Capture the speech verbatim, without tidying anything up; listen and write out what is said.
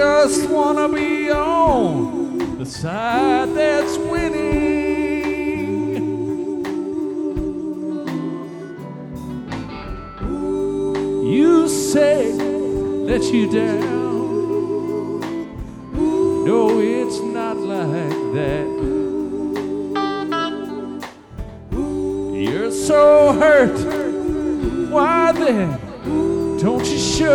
just wanna be on the side that's winning. You say that you down. No, it's not like that. You're so hurt. Why then don't you show